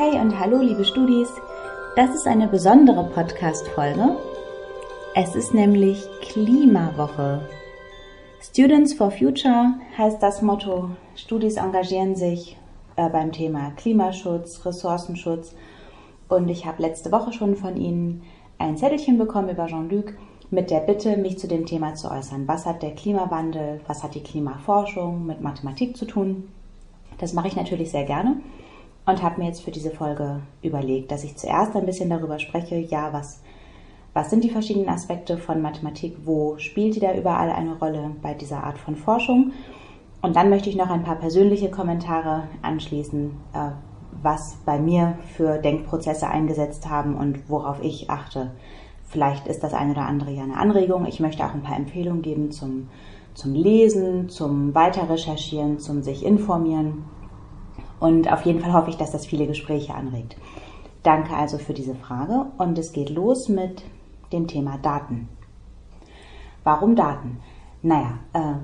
Hey und hallo liebe Studis, das ist eine besondere Podcast-Folge. Es ist nämlich Klimawoche. Students for Future heißt das Motto. Studis engagieren sich beim Thema Klimaschutz, Ressourcenschutz und ich habe letzte Woche schon von Ihnen ein Zettelchen bekommen über Jean-Luc mit der Bitte, mich zu dem Thema zu äußern. Was hat der Klimawandel, was hat die Klimaforschung mit Mathematik zu tun? Das mache ich natürlich sehr gerne und habe mir jetzt für diese Folge überlegt, dass ich zuerst ein bisschen darüber spreche, ja, was sind die verschiedenen Aspekte von Mathematik, wo spielt die da überall eine Rolle bei dieser Art von Forschung? Und dann möchte ich noch ein paar persönliche Kommentare anschließen, was bei mir für Denkprozesse eingesetzt haben und worauf ich achte. Vielleicht ist das eine oder andere ja eine Anregung. Ich möchte auch ein paar Empfehlungen geben zum Lesen, zum Weiterrecherchieren, zum sich informieren. Und auf jeden Fall hoffe ich, dass das viele Gespräche anregt. Danke also für diese Frage und es geht los mit dem Thema Daten. Warum Daten? Naja,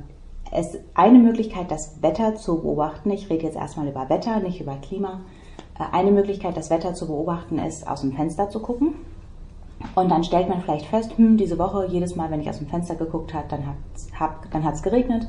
es ist eine Möglichkeit, das Wetter zu beobachten. Ich rede jetzt erstmal über Wetter, nicht über Klima. Eine Möglichkeit, das Wetter zu beobachten, ist, aus dem Fenster zu gucken. Und dann stellt man vielleicht fest, diese Woche, jedes Mal, wenn ich aus dem Fenster geguckt habe, dann hat es geregnet.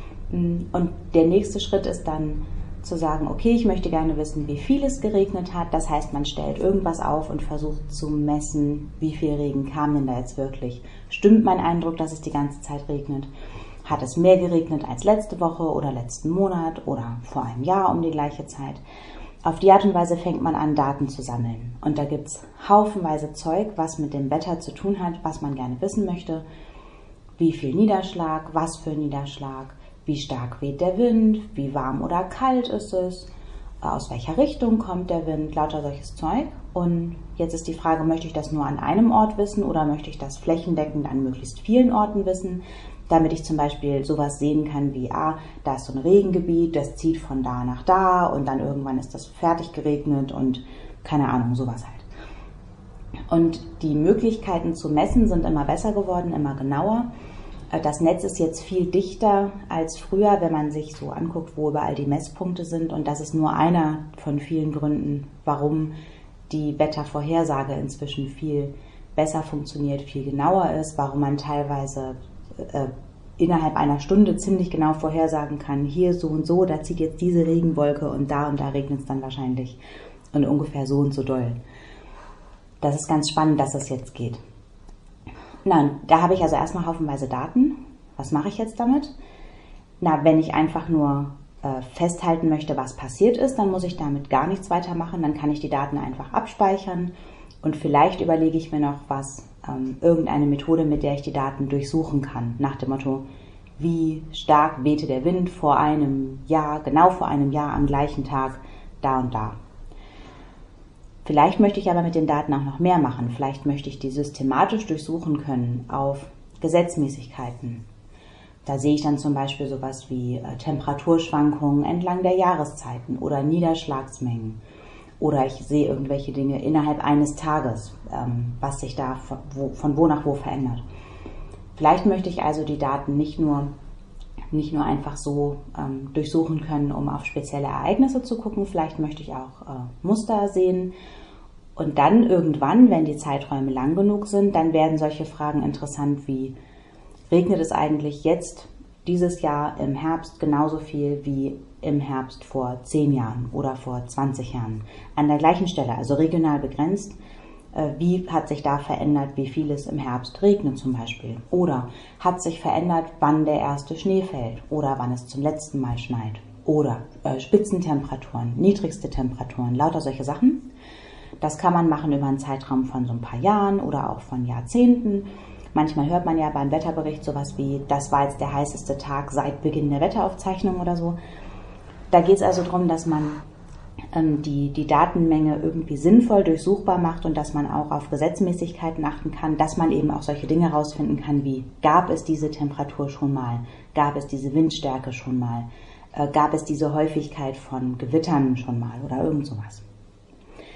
Und der nächste Schritt ist dann zu sagen, okay, ich möchte gerne wissen, wie viel es geregnet hat. Das heißt, man stellt irgendwas auf und versucht zu messen, wie viel Regen kam denn da jetzt wirklich. Stimmt mein Eindruck, dass es die ganze Zeit regnet? Hat es mehr geregnet als letzte Woche oder letzten Monat oder vor einem Jahr um die gleiche Zeit? Auf die Art und Weise fängt man an, Daten zu sammeln. Und da gibt es haufenweise Zeug, was mit dem Wetter zu tun hat, was man gerne wissen möchte. Wie viel Niederschlag, was für Niederschlag, wie stark weht der Wind, wie warm oder kalt ist es, aus welcher Richtung kommt der Wind, lauter solches Zeug. Und jetzt ist die Frage, möchte ich das nur an einem Ort wissen oder möchte ich das flächendeckend an möglichst vielen Orten wissen, damit ich zum Beispiel sowas sehen kann wie, da ist so ein Regengebiet, das zieht von da nach da und dann irgendwann ist das fertig geregnet und keine Ahnung, sowas halt. Und die Möglichkeiten zu messen sind immer besser geworden, immer genauer. Das Netz ist jetzt viel dichter als früher, wenn man sich so anguckt, wo überall die Messpunkte sind. Und das ist nur einer von vielen Gründen, warum die Wettervorhersage inzwischen viel besser funktioniert, viel genauer ist, warum man teilweise innerhalb einer Stunde ziemlich genau vorhersagen kann, hier so und so, da zieht jetzt diese Regenwolke und da regnet es dann wahrscheinlich und ungefähr so und so doll. Das ist ganz spannend, dass das jetzt geht. Da habe ich also erstmal haufenweise Daten. Was mache ich jetzt damit? Wenn ich einfach nur festhalten möchte, was passiert ist, dann muss ich damit gar nichts weitermachen. Dann kann ich die Daten einfach abspeichern und vielleicht überlege ich mir noch irgendeine Methode, mit der ich die Daten durchsuchen kann. Nach dem Motto, wie stark wehte der Wind vor einem Jahr, genau vor einem Jahr am gleichen Tag, da und da. Vielleicht möchte ich aber mit den Daten auch noch mehr machen. Vielleicht möchte ich die systematisch durchsuchen können auf Gesetzmäßigkeiten. Da sehe ich dann zum Beispiel sowas wie Temperaturschwankungen entlang der Jahreszeiten oder Niederschlagsmengen. Oder ich sehe irgendwelche Dinge innerhalb eines Tages, was sich da von wo nach wo verändert. Vielleicht möchte ich also die Daten nicht nur einfach so durchsuchen können, um auf spezielle Ereignisse zu gucken. Vielleicht möchte ich auch Muster sehen. Und dann irgendwann, wenn die Zeiträume lang genug sind, dann werden solche Fragen interessant wie, regnet es eigentlich jetzt dieses Jahr im Herbst genauso viel wie im Herbst vor 10 Jahren oder vor 20 Jahren? An der gleichen Stelle, also regional begrenzt. Wie hat sich da verändert, wie viel es im Herbst regnet zum Beispiel? Oder hat sich verändert, wann der erste Schnee fällt oder wann es zum letzten Mal schneit? Oder Spitzentemperaturen, niedrigste Temperaturen, lauter solche Sachen. Das kann man machen über einen Zeitraum von so ein paar Jahren oder auch von Jahrzehnten. Manchmal hört man ja beim Wetterbericht sowas wie, das war jetzt der heißeste Tag seit Beginn der Wetteraufzeichnung oder so. Da geht es also darum, dass man die Datenmenge irgendwie sinnvoll durchsuchbar macht und dass man auch auf Gesetzmäßigkeiten achten kann, dass man eben auch solche Dinge herausfinden kann wie, gab es diese Temperatur schon mal, gab es diese Windstärke schon mal, gab es diese Häufigkeit von Gewittern schon mal oder irgend sowas.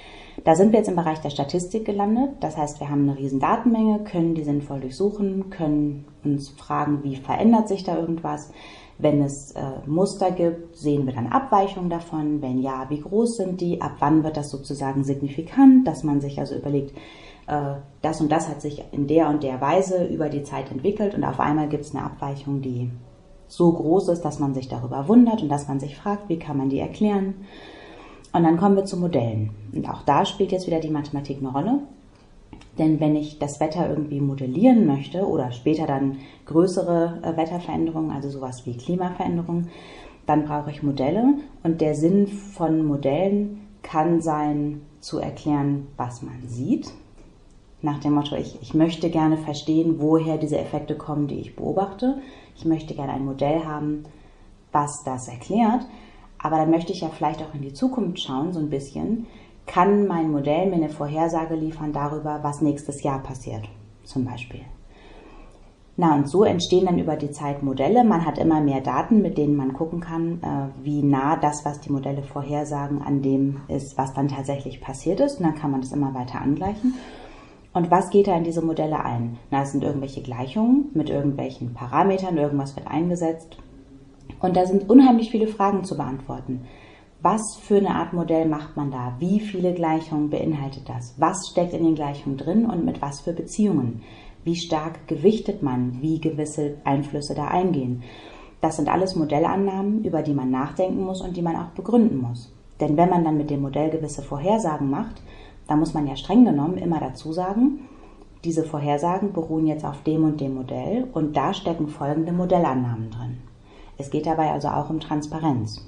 Da sind wir jetzt im Bereich der Statistik gelandet. Das heißt, wir haben eine riesen Datenmenge, können die sinnvoll durchsuchen, können uns fragen, wie verändert sich da irgendwas. Wenn es Muster gibt, sehen wir dann Abweichungen davon. Wenn ja, wie groß sind die? Ab wann wird das sozusagen signifikant? Dass man sich also überlegt, das und das hat sich in der und der Weise über die Zeit entwickelt und auf einmal gibt es eine Abweichung, die so groß ist, dass man sich darüber wundert und dass man sich fragt, wie kann man die erklären? Und dann kommen wir zu Modellen. Und auch da spielt jetzt wieder die Mathematik eine Rolle. Denn wenn ich das Wetter irgendwie modellieren möchte oder später dann größere Wetterveränderungen, also sowas wie Klimaveränderungen, dann brauche ich Modelle. Und der Sinn von Modellen kann sein, zu erklären, was man sieht. Nach dem Motto, ich möchte gerne verstehen, woher diese Effekte kommen, die ich beobachte. Ich möchte gerne ein Modell haben, was das erklärt. Aber dann möchte ich ja vielleicht auch in die Zukunft schauen, so ein bisschen. Kann mein Modell mir eine Vorhersage liefern darüber, was nächstes Jahr passiert, zum Beispiel? Na, und so entstehen dann über die Zeit Modelle. Man hat immer mehr Daten, mit denen man gucken kann, wie nah das, was die Modelle vorhersagen, an dem ist, was dann tatsächlich passiert ist. Und dann kann man das immer weiter angleichen. Und was geht da in diese Modelle ein? Na, es sind irgendwelche Gleichungen mit irgendwelchen Parametern, irgendwas wird eingesetzt. Und da sind unheimlich viele Fragen zu beantworten. Was für eine Art Modell macht man da? Wie viele Gleichungen beinhaltet das? Was steckt in den Gleichungen drin und mit was für Beziehungen? Wie stark gewichtet man, wie gewisse Einflüsse da eingehen? Das sind alles Modellannahmen, über die man nachdenken muss und die man auch begründen muss. Denn wenn man dann mit dem Modell gewisse Vorhersagen macht, dann muss man ja streng genommen immer dazu sagen, diese Vorhersagen beruhen jetzt auf dem und dem Modell und da stecken folgende Modellannahmen drin. Es geht dabei also auch um Transparenz.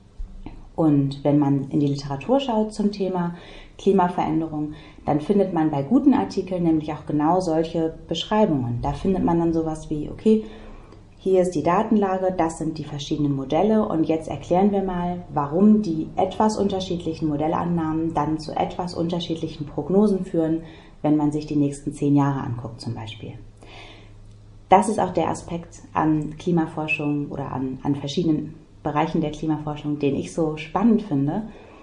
Und wenn man in die Literatur schaut zum Thema Klimaveränderung, dann findet man bei guten Artikeln nämlich auch genau solche Beschreibungen. Da findet man dann sowas wie, okay, hier ist die Datenlage, das sind die verschiedenen Modelle und jetzt erklären wir mal, warum die etwas unterschiedlichen Modellannahmen dann zu etwas unterschiedlichen Prognosen führen, wenn man sich die nächsten 10 Jahre anguckt zum Beispiel. Das ist auch der Aspekt an Klimaforschung oder an verschiedenen Bereichen der Klimaforschung, den ich so spannend finde.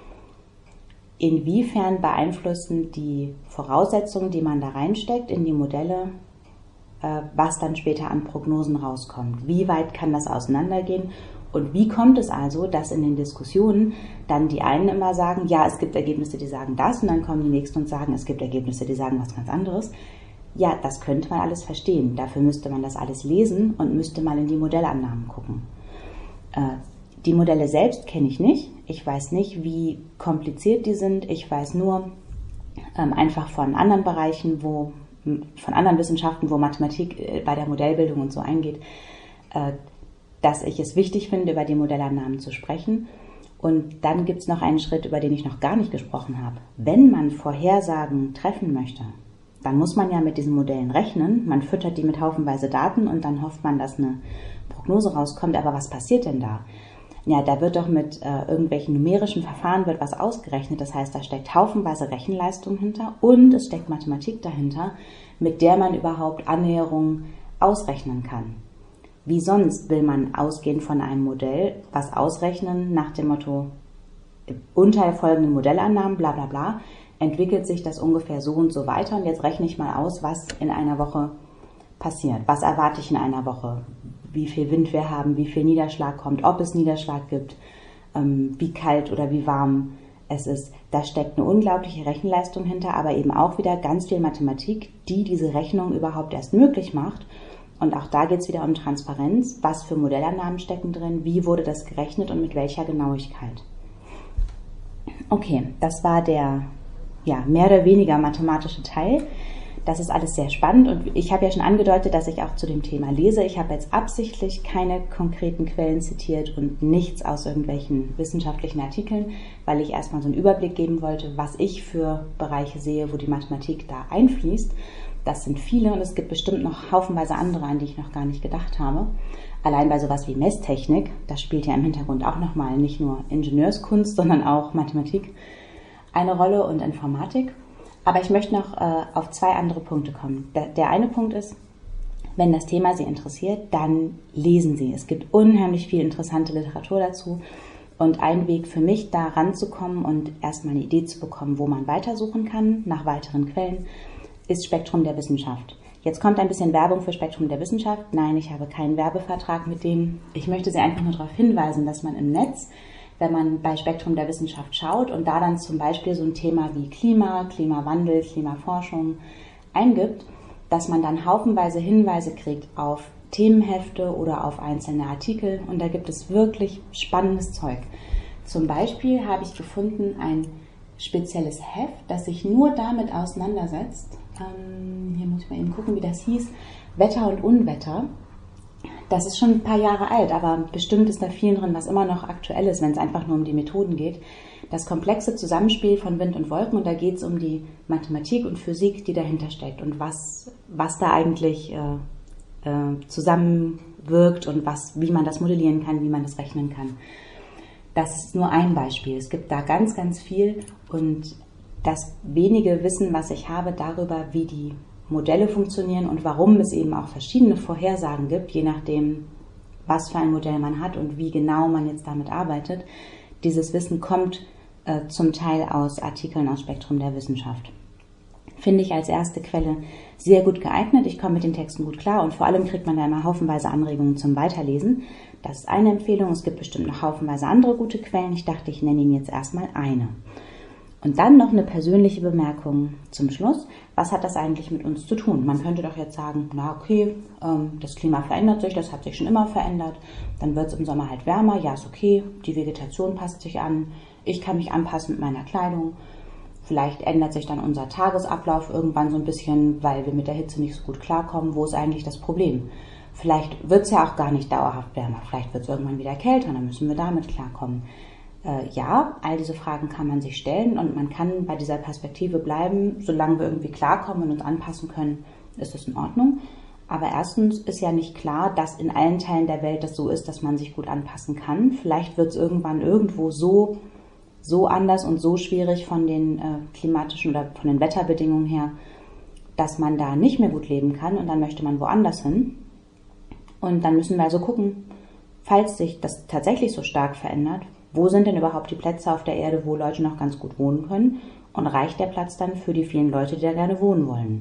Inwiefern beeinflussen die Voraussetzungen, die man da reinsteckt in die Modelle, was dann später an Prognosen rauskommt? Wie weit kann das auseinandergehen? Und wie kommt es also, dass in den Diskussionen dann die einen immer sagen, ja, es gibt Ergebnisse, die sagen das, und dann kommen die nächsten und sagen, es gibt Ergebnisse, die sagen was ganz anderes. Ja, das könnte man alles verstehen. Dafür müsste man das alles lesen und müsste mal in die Modellannahmen gucken. Die Modelle selbst kenne ich nicht. Ich weiß nicht, wie kompliziert die sind. Ich weiß nur einfach von anderen Bereichen, von anderen Wissenschaften, wo Mathematik bei der Modellbildung und so eingeht, dass ich es wichtig finde, über die Modellannahmen zu sprechen. Und dann gibt es noch einen Schritt, über den ich noch gar nicht gesprochen habe. Wenn man Vorhersagen treffen möchte, dann muss man ja mit diesen Modellen rechnen. Man füttert die mit haufenweise Daten und dann hofft man, dass eine Prognose rauskommt. Aber was passiert denn da? Ja, da wird doch mit irgendwelchen numerischen Verfahren wird was ausgerechnet. Das heißt, da steckt haufenweise Rechenleistung hinter und es steckt Mathematik dahinter, mit der man überhaupt Annäherungen ausrechnen kann. Wie sonst will man ausgehend von einem Modell was ausrechnen nach dem Motto, unter folgenden Modellannahmen, bla bla bla, entwickelt sich das ungefähr so und so weiter und jetzt rechne ich mal aus, was in einer Woche passiert. Was erwarte ich in einer Woche? Wie viel Wind wir haben, wie viel Niederschlag kommt, ob es Niederschlag gibt, wie kalt oder wie warm es ist. Da steckt eine unglaubliche Rechenleistung hinter, aber eben auch wieder ganz viel Mathematik, die diese Rechnung überhaupt erst möglich macht. Und auch da geht es wieder um Transparenz. Was für Modellannahmen stecken drin? Wie wurde das gerechnet und mit welcher Genauigkeit? Okay, das war der mehr oder weniger mathematische Teil. Das ist alles sehr spannend und ich habe ja schon angedeutet, dass ich auch zu dem Thema lese. Ich habe jetzt absichtlich keine konkreten Quellen zitiert und nichts aus irgendwelchen wissenschaftlichen Artikeln, weil ich erstmal so einen Überblick geben wollte, was ich für Bereiche sehe, wo die Mathematik da einfließt. Das sind viele und es gibt bestimmt noch haufenweise andere, an die ich noch gar nicht gedacht habe. Allein bei sowas wie Messtechnik, das spielt ja im Hintergrund auch nochmal nicht nur Ingenieurskunst, sondern auch Mathematik eine Rolle und Informatik. Aber ich möchte noch auf 2 andere Punkte kommen. Der eine Punkt ist, wenn das Thema Sie interessiert, dann lesen Sie. Es gibt unheimlich viel interessante Literatur dazu. Und ein Weg für mich, da ranzukommen und erstmal eine Idee zu bekommen, wo man weitersuchen kann, nach weiteren Quellen, ist Spektrum der Wissenschaft. Jetzt kommt ein bisschen Werbung für Spektrum der Wissenschaft. Nein, ich habe keinen Werbevertrag mit denen. Ich möchte Sie einfach nur darauf hinweisen, dass man im Netz, wenn man bei Spektrum der Wissenschaft schaut und da dann zum Beispiel so ein Thema wie Klima, Klimawandel, Klimaforschung eingibt, dass man dann haufenweise Hinweise kriegt auf Themenhefte oder auf einzelne Artikel und da gibt es wirklich spannendes Zeug. Zum Beispiel habe ich gefunden ein spezielles Heft, das sich nur damit auseinandersetzt. Hier muss ich mal eben gucken, wie das hieß. Wetter und Unwetter. Das ist schon ein paar Jahre alt, aber bestimmt ist da viel drin, was immer noch aktuell ist, wenn es einfach nur um die Methoden geht. Das komplexe Zusammenspiel von Wind und Wolken und da geht es um die Mathematik und Physik, die dahinter steckt und was da eigentlich zusammenwirkt und wie man das modellieren kann, wie man das rechnen kann. Das ist nur ein Beispiel. Es gibt da ganz, ganz viel und das wenige Wissen, was ich habe darüber, wie die Modelle funktionieren und warum es eben auch verschiedene Vorhersagen gibt, je nachdem, was für ein Modell man hat und wie genau man jetzt damit arbeitet. Dieses Wissen kommt zum Teil aus Artikeln aus Spektrum der Wissenschaft. Finde ich als erste Quelle sehr gut geeignet. Ich komme mit den Texten gut klar und vor allem kriegt man da immer haufenweise Anregungen zum Weiterlesen. Das ist eine Empfehlung. Es gibt bestimmt noch haufenweise andere gute Quellen. Ich dachte, ich nenne Ihnen jetzt erstmal eine. Und dann noch eine persönliche Bemerkung zum Schluss. Was hat das eigentlich mit uns zu tun? Man könnte doch jetzt sagen, na okay, das Klima verändert sich, das hat sich schon immer verändert. Dann wird es im Sommer halt wärmer. Ja, ist okay. Die Vegetation passt sich an. Ich kann mich anpassen mit meiner Kleidung. Vielleicht ändert sich dann unser Tagesablauf irgendwann so ein bisschen, weil wir mit der Hitze nicht so gut klarkommen. Wo ist eigentlich das Problem? Vielleicht wird es ja auch gar nicht dauerhaft wärmer. Vielleicht wird es irgendwann wieder kälter, dann müssen wir damit klarkommen. Ja, all diese Fragen kann man sich stellen und man kann bei dieser Perspektive bleiben. Solange wir irgendwie klarkommen und uns anpassen können, ist das in Ordnung. Aber erstens ist ja nicht klar, dass in allen Teilen der Welt das so ist, dass man sich gut anpassen kann. Vielleicht wird es irgendwann irgendwo so anders und so schwierig von den klimatischen oder von den Wetterbedingungen her, dass man da nicht mehr gut leben kann und dann möchte man woanders hin. Und dann müssen wir also gucken, falls sich das tatsächlich so stark verändert, wo sind denn überhaupt die Plätze auf der Erde, wo Leute noch ganz gut wohnen können und reicht der Platz dann für die vielen Leute, die da gerne wohnen wollen?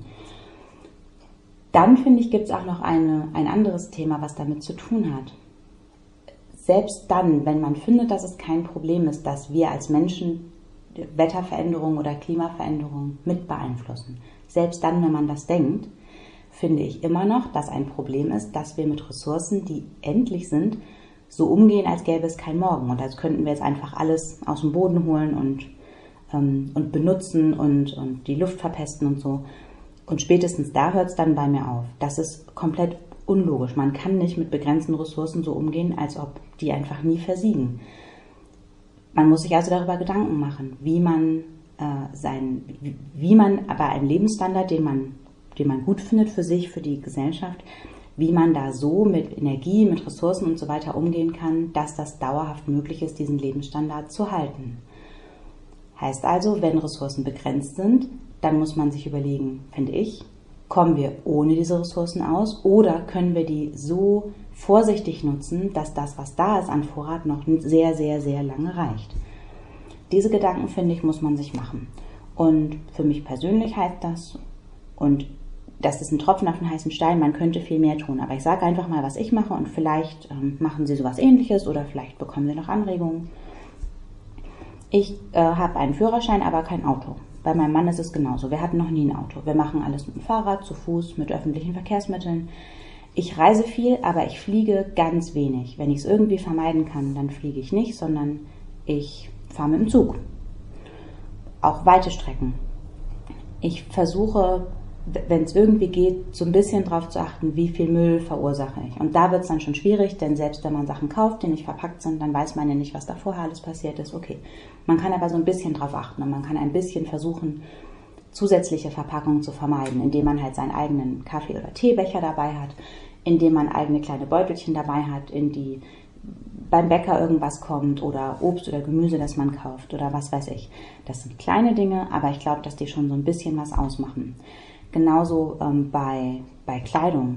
Dann, finde ich, gibt es auch noch ein anderes Thema, was damit zu tun hat. Selbst dann, wenn man findet, dass es kein Problem ist, dass wir als Menschen Wetterveränderungen oder Klimaveränderungen mit beeinflussen, selbst dann, wenn man das denkt, finde ich immer noch, dass ein Problem ist, dass wir mit Ressourcen, die endlich sind, so umgehen, als gäbe es kein Morgen und als könnten wir jetzt einfach alles aus dem Boden holen und benutzen und die Luft verpesten und so. Und spätestens da hört es dann bei mir auf. Das ist komplett unlogisch. Man kann nicht mit begrenzten Ressourcen so umgehen, als ob die einfach nie versiegen. Man muss sich also darüber Gedanken machen, wie man bei einem Lebensstandard, den man gut findet für sich, für die Gesellschaft, wie man da so mit Energie, mit Ressourcen und so weiter umgehen kann, dass das dauerhaft möglich ist, diesen Lebensstandard zu halten. Heißt also, wenn Ressourcen begrenzt sind, dann muss man sich überlegen, finde ich, kommen wir ohne diese Ressourcen aus oder können wir die so vorsichtig nutzen, dass das, was da ist an Vorrat, noch sehr, sehr, sehr lange reicht. Diese Gedanken, finde ich, muss man sich machen. Und für mich persönlich heißt das, und das ist ein Tropfen auf den heißen Stein, man könnte viel mehr tun. Aber ich sage einfach mal, was ich mache und vielleicht machen Sie sowas Ähnliches oder vielleicht bekommen Sie noch Anregungen. Ich habe einen Führerschein, aber kein Auto. Bei meinem Mann ist es genauso. Wir hatten noch nie ein Auto. Wir machen alles mit dem Fahrrad, zu Fuß, mit öffentlichen Verkehrsmitteln. Ich reise viel, aber ich fliege ganz wenig. Wenn ich es irgendwie vermeiden kann, dann fliege ich nicht, sondern ich fahre mit dem Zug. Auch weite Strecken. Ich versuche, wenn es irgendwie geht, so ein bisschen darauf zu achten, wie viel Müll verursache ich. Und da wird es dann schon schwierig, denn selbst wenn man Sachen kauft, die nicht verpackt sind, dann weiß man ja nicht, was da vorher alles passiert ist. Okay, man kann aber so ein bisschen drauf achten und man kann ein bisschen versuchen, zusätzliche Verpackungen zu vermeiden, indem man halt seinen eigenen Kaffee- oder Teebecher dabei hat, indem man eigene kleine Beutelchen dabei hat, in die beim Bäcker irgendwas kommt oder Obst oder Gemüse, das man kauft oder was weiß ich. Das sind kleine Dinge, aber ich glaube, dass die schon so ein bisschen was ausmachen. Genauso bei Kleidung.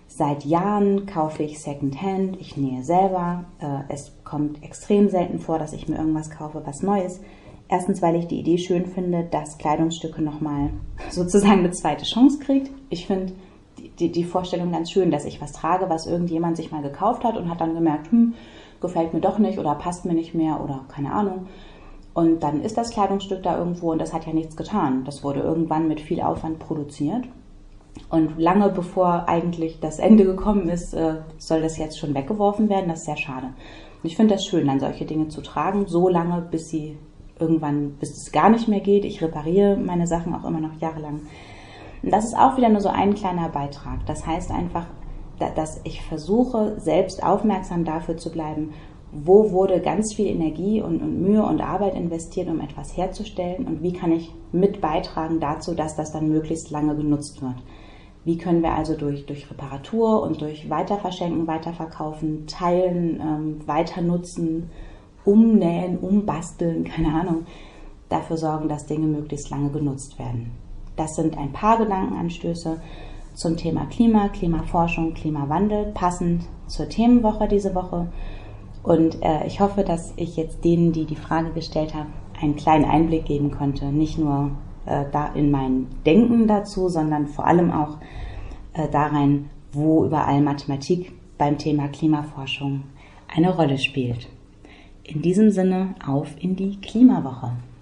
Seit Jahren kaufe ich Secondhand, ich nähe selber. Es kommt extrem selten vor, dass ich mir irgendwas kaufe, was Neues. Erstens, weil ich die Idee schön finde, dass Kleidungsstücke nochmal sozusagen eine zweite Chance kriegt. Ich finde die Vorstellung ganz schön, dass ich was trage, was irgendjemand sich mal gekauft hat und hat dann gemerkt, gefällt mir doch nicht oder passt mir nicht mehr oder keine Ahnung. Und dann ist das Kleidungsstück da irgendwo und das hat ja nichts getan. Das wurde irgendwann mit viel Aufwand produziert. Und lange bevor eigentlich das Ende gekommen ist, soll das jetzt schon weggeworfen werden. Das ist sehr schade. Und ich finde das schön, dann solche Dinge zu tragen, so lange, bis es gar nicht mehr geht. Ich repariere meine Sachen auch immer noch jahrelang. Und das ist auch wieder nur so ein kleiner Beitrag. Das heißt einfach, dass ich versuche, selbst aufmerksam dafür zu bleiben, wo wurde ganz viel Energie und Mühe und Arbeit investiert, um etwas herzustellen und wie kann ich mit beitragen dazu, dass das dann möglichst lange genutzt wird. Wie können wir also durch Reparatur und durch Weiterverschenken, Weiterverkaufen, Teilen, Weiternutzen, Umnähen, Umbasteln, keine Ahnung, dafür sorgen, dass Dinge möglichst lange genutzt werden. Das sind ein paar Gedankenanstöße zum Thema Klima, Klimaforschung, Klimawandel, passend zur Themenwoche diese Woche. Und ich hoffe, dass ich jetzt denen, die die Frage gestellt haben, einen kleinen Einblick geben konnte. Nicht nur da in mein Denken dazu, sondern vor allem auch darein, wo überall Mathematik beim Thema Klimaforschung eine Rolle spielt. In diesem Sinne, auf in die Klimawoche.